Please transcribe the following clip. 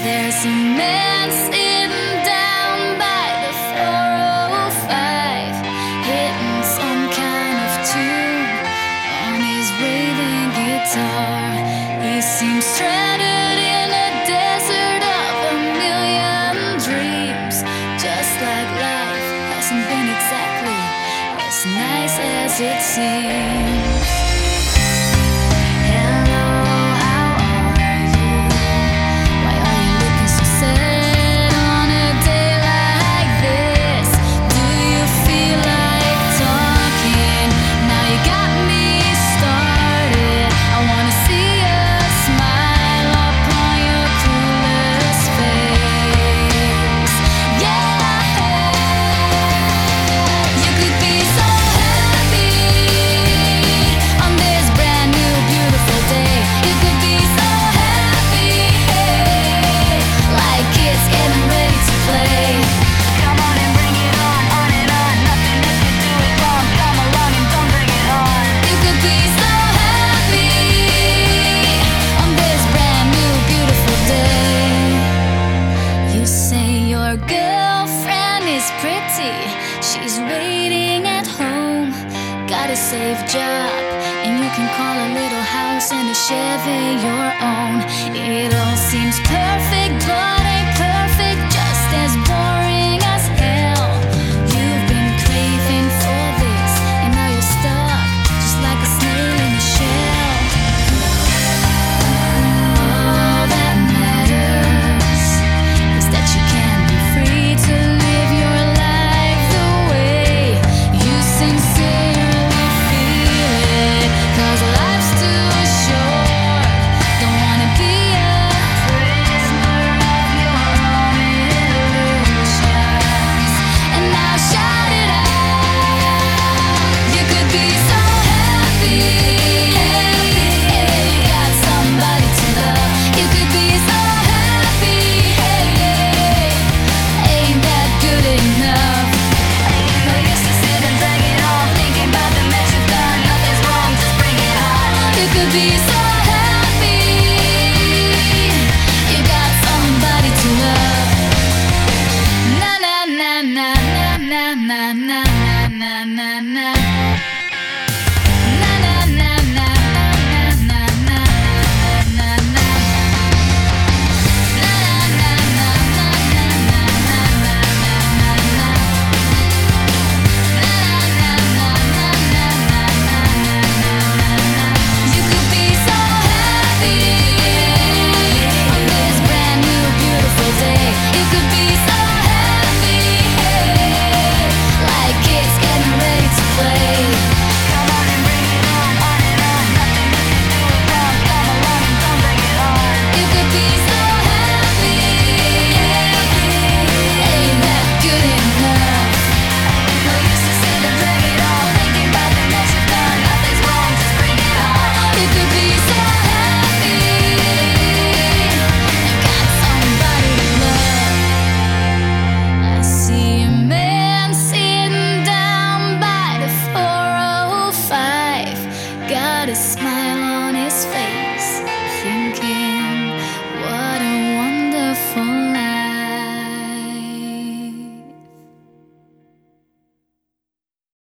There's a man sitting down by the 405, hitting some kind of tune on his raving guitar. He seems stranded in a desert of a million dreams, just like life hasn't been exactly as nice as it seems. Your girlfriend is pretty, she's waiting at home. Got a safe job, and you can call a little house and a Chevy your own. It all seems perfect